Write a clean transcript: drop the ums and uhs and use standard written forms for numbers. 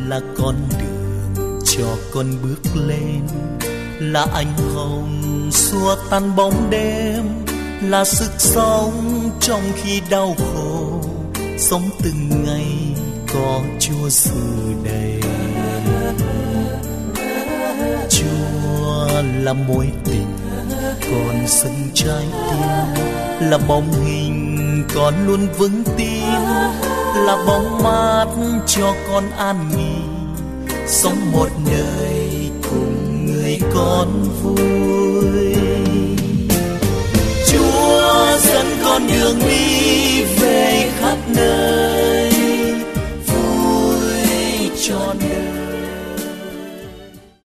là con đường cho con bước lên, là ánh hồng xua tan bóng đêm, là sức sống trong khi đau khổ, sống từng ngày có Chúa dự đầy. Chúa là mối tình còn dâng trái tim, là bóng hình con luôn vững tin, là bóng mát cho con an nghỉ, sống một đời cùng người con vui.